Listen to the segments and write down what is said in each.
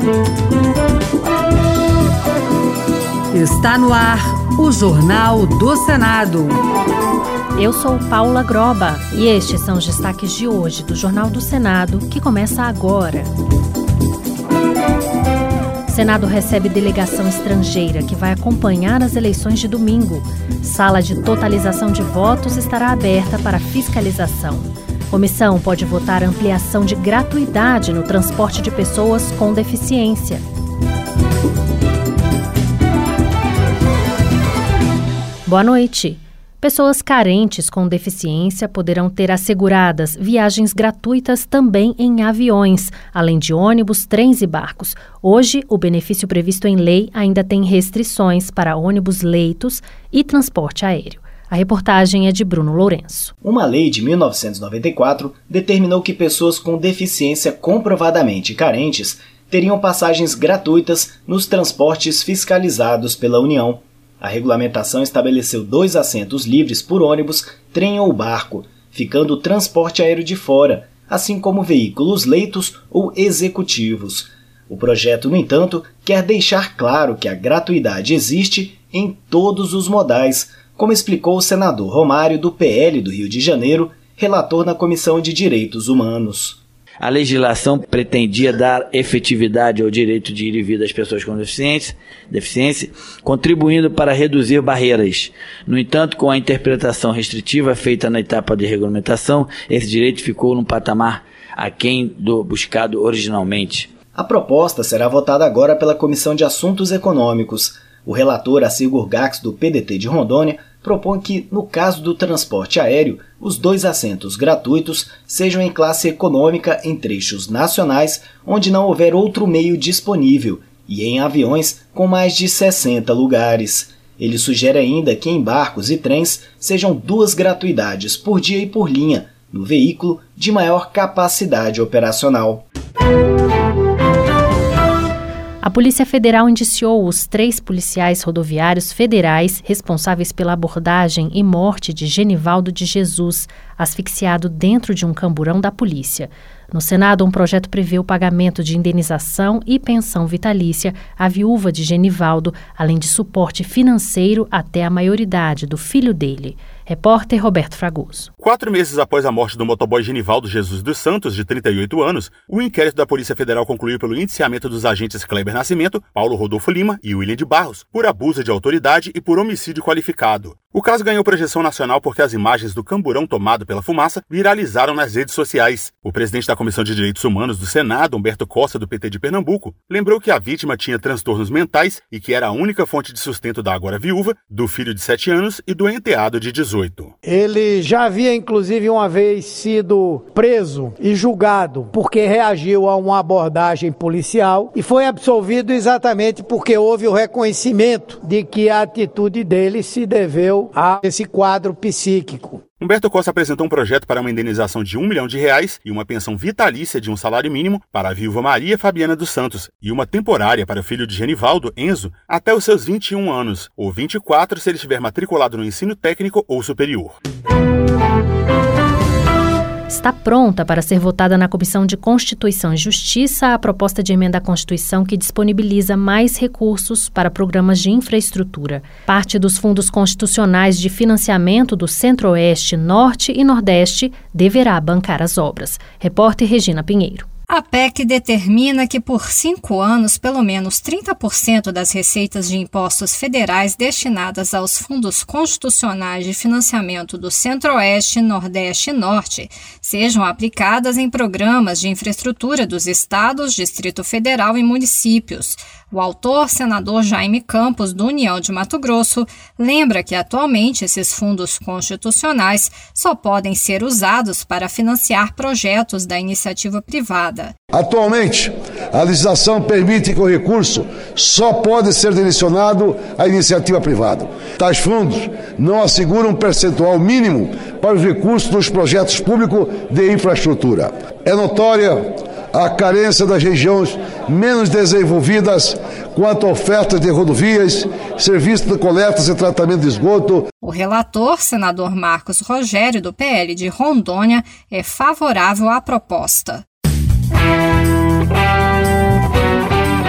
Está no ar o Jornal do Senado. Eu sou Paula Groba e estes são os destaques de hoje do Jornal do Senado, que começa agora. O Senado recebe delegação estrangeira que vai acompanhar as eleições de domingo. Sala de totalização de votos estará aberta para fiscalização. Comissão pode votar ampliação de gratuidade no transporte de pessoas com deficiência. Boa noite. Pessoas carentes com deficiência poderão ter asseguradas viagens gratuitas também em aviões, além de ônibus, trens e barcos. Hoje, o benefício previsto em lei ainda tem restrições para ônibus, leitos e transporte aéreo. A reportagem é de Bruno Lourenço. Uma lei de 1994 determinou que pessoas com deficiência comprovadamente carentes teriam passagens gratuitas nos transportes fiscalizados pela União. A regulamentação estabeleceu 2 assentos livres por ônibus, trem ou barco, ficando o transporte aéreo de fora, assim como veículos leitos ou executivos. O projeto, no entanto, quer deixar claro que a gratuidade existe em todos os modais, como explicou o senador Romário, do PL do Rio de Janeiro, relator na Comissão de Direitos Humanos. A legislação pretendia dar efetividade ao direito de ir e vir das pessoas com deficiência, contribuindo para reduzir barreiras. No entanto, com a interpretação restritiva feita na etapa de regulamentação, esse direito ficou num patamar aquém do buscado originalmente. A proposta será votada agora pela Comissão de Assuntos Econômicos. O relator Assir Gurgax, do PDT de Rondônia, propõe que, no caso do transporte aéreo, os 2 assentos gratuitos sejam em classe econômica em trechos nacionais onde não houver outro meio disponível e em aviões com mais de 60 lugares. Ele sugere ainda que em barcos e trens sejam 2 gratuidades por dia e por linha, no veículo de maior capacidade operacional. A Polícia Federal indiciou os 3 policiais rodoviários federais responsáveis pela abordagem e morte de Genivaldo de Jesus, asfixiado dentro de um camburão da polícia. No Senado, um projeto prevê o pagamento de indenização e pensão vitalícia à viúva de Genivaldo, além de suporte financeiro até a maioridade do filho dele. Repórter Roberto Fragoso. 4 meses após a morte do motoboy Genivaldo Jesus dos Santos, de 38 anos, o inquérito da Polícia Federal concluiu pelo indiciamento dos agentes Kleber Nascimento, Paulo Rodolfo Lima e William de Barros, por abuso de autoridade e por homicídio qualificado. O caso ganhou projeção nacional porque as imagens do camburão tomado pela fumaça viralizaram nas redes sociais. O presidente da Comissão de Direitos Humanos do Senado, Humberto Costa, do PT de Pernambuco, lembrou que a vítima tinha transtornos mentais e que era a única fonte de sustento da agora viúva, do filho de 7 anos e do enteado de 18. Ele já havia, inclusive, uma vez sido preso e julgado porque reagiu a uma abordagem policial e foi absolvido exatamente porque houve o reconhecimento de que a atitude dele se deveu a esse quadro psíquico. Humberto Costa apresentou um projeto para uma indenização de R$1 milhão e uma pensão vitalícia de um salário mínimo para a viúva Maria Fabiana dos Santos e uma temporária para o filho de Genivaldo, Enzo, até os seus 21 anos, ou 24 se ele estiver matriculado no ensino técnico ou superior. Está pronta para ser votada na Comissão de Constituição e Justiça a proposta de emenda à Constituição que disponibiliza mais recursos para programas de infraestrutura. Parte dos fundos constitucionais de financiamento do Centro-Oeste, Norte e Nordeste deverá bancar as obras. Repórter Regina Pinheiro. A PEC determina que por 5 anos, pelo menos 30% das receitas de impostos federais destinadas aos fundos constitucionais de financiamento do Centro-Oeste, Nordeste e Norte sejam aplicadas em programas de infraestrutura dos estados, Distrito Federal e municípios. O autor, senador Jaime Campos, do União de Mato Grosso, lembra que atualmente esses fundos constitucionais só podem ser usados para financiar projetos da iniciativa privada. Atualmente, a legislação permite que o recurso só pode ser direcionado à iniciativa privada. Tais fundos não asseguram um percentual mínimo para os recursos dos projetos públicos de infraestrutura. É notória a carência das regiões menos desenvolvidas quanto à oferta de rodovias, serviços de coletas e tratamento de esgoto. O relator, senador Marcos Rogério, do PL de Rondônia, é favorável à proposta.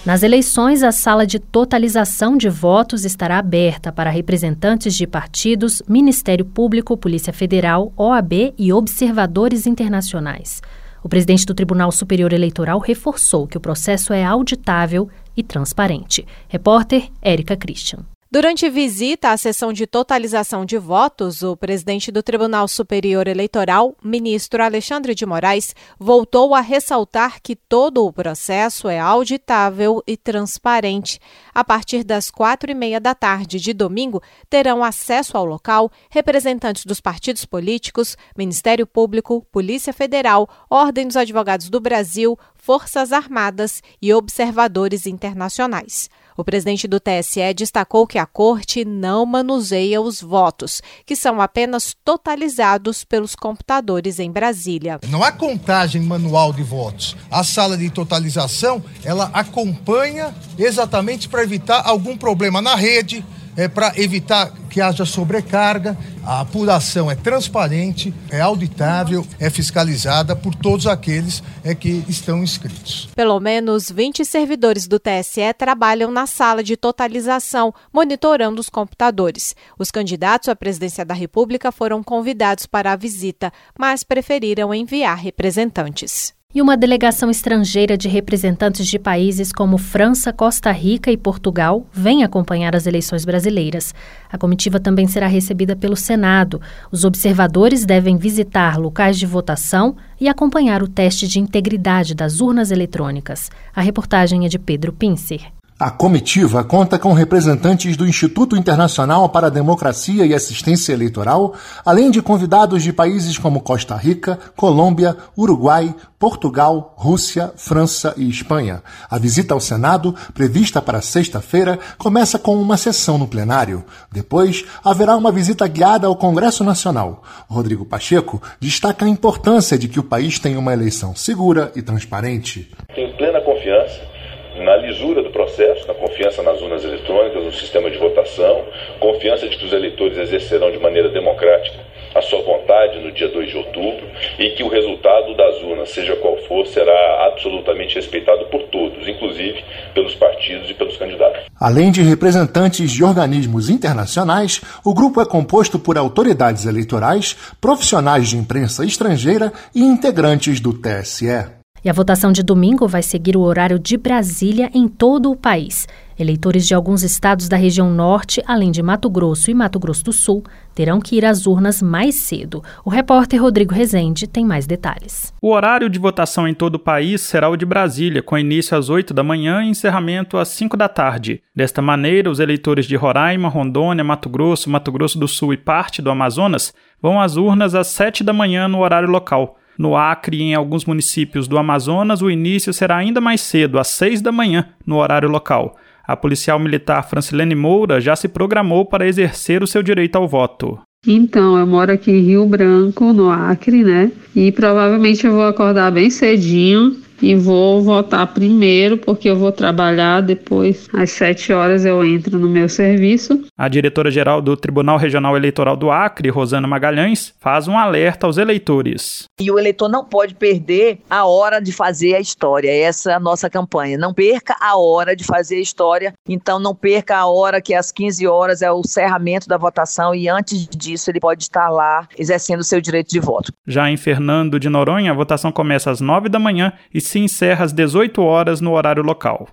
Nas eleições, a sala de totalização de votos estará aberta para representantes de partidos, Ministério Público, Polícia Federal, OAB e observadores internacionais. O presidente do Tribunal Superior Eleitoral reforçou que o processo é auditável e transparente. Repórter Érica Christian. Durante visita à sessão de totalização de votos, o presidente do Tribunal Superior Eleitoral, ministro Alexandre de Moraes, voltou a ressaltar que todo o processo é auditável e transparente. A partir das 4h30 da tarde de domingo, terão acesso ao local representantes dos partidos políticos, Ministério Público, Polícia Federal, Ordem dos Advogados do Brasil, Forças Armadas e observadores internacionais. O presidente do TSE destacou que a Corte não manuseia os votos, que são apenas totalizados pelos computadores em Brasília. Não há contagem manual de votos. A sala de totalização, ela acompanha exatamente para evitar algum problema na rede, para evitar que haja sobrecarga. A apuração é transparente, é auditável, é fiscalizada por todos aqueles que estão inscritos. Pelo menos 20 servidores do TSE trabalham na sala de totalização, monitorando os computadores. Os candidatos à presidência da República foram convidados para a visita, mas preferiram enviar representantes. E uma delegação estrangeira de representantes de países como França, Costa Rica e Portugal vem acompanhar as eleições brasileiras. A comitiva também será recebida pelo Senado. Os observadores devem visitar locais de votação e acompanhar o teste de integridade das urnas eletrônicas. A reportagem é de Pedro Pincer. A comitiva conta com representantes do Instituto Internacional para a Democracia e Assistência Eleitoral, além de convidados de países como Costa Rica, Colômbia, Uruguai, Portugal, Rússia, França e Espanha. A visita ao Senado, prevista para sexta-feira, começa com uma sessão no plenário. Depois, haverá uma visita guiada ao Congresso Nacional. Rodrigo Pacheco destaca a importância de que o país tenha uma eleição segura e transparente. Tenho plena confiança na lisura do processo, na confiança nas urnas eletrônicas, no sistema de votação, confiança de que os eleitores exercerão de maneira democrática a sua vontade no dia 2 de outubro e que o resultado das urnas, seja qual for, será absolutamente respeitado por todos, inclusive pelos partidos e pelos candidatos. Além de representantes de organismos internacionais, o grupo é composto por autoridades eleitorais, profissionais de imprensa estrangeira e integrantes do TSE. E a votação de domingo vai seguir o horário de Brasília em todo o país. Eleitores de alguns estados da região norte, além de Mato Grosso e Mato Grosso do Sul, terão que ir às urnas mais cedo. O repórter Rodrigo Rezende tem mais detalhes. O horário de votação em todo o país será o de Brasília, com início às 8 da manhã e encerramento às 5 da tarde. Desta maneira, os eleitores de Roraima, Rondônia, Mato Grosso do Sul e parte do Amazonas vão às urnas às 7 da manhã no horário local. No Acre e em alguns municípios do Amazonas, o início será ainda mais cedo, às 6 da manhã, no horário local. A policial militar Francilene Moura já se programou para exercer o seu direito ao voto. Então, eu moro aqui em Rio Branco, no Acre, né? E provavelmente eu vou acordar bem cedinho e vou votar primeiro, porque eu vou trabalhar, depois às 7 horas eu entro no meu serviço. A diretora-geral do Tribunal Regional Eleitoral do Acre, Rosana Magalhães, faz um alerta aos eleitores. E o eleitor não pode perder a hora de fazer a história. Essa é a nossa campanha. Não perca a hora de fazer a história. Então não perca a hora que às 15 horas é o encerramento da votação e antes disso ele pode estar lá exercendo o seu direito de voto. Já em Fernando de Noronha, a votação começa às 9 da manhã e se encerra às 18 horas no horário local.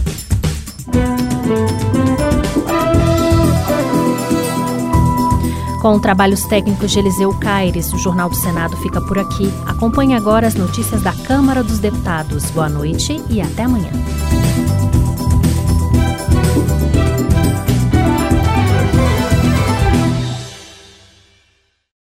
Com trabalhos técnicos de Eliseu Caires, o Jornal do Senado fica por aqui. Acompanhe agora as notícias da Câmara dos Deputados. Boa noite e até amanhã.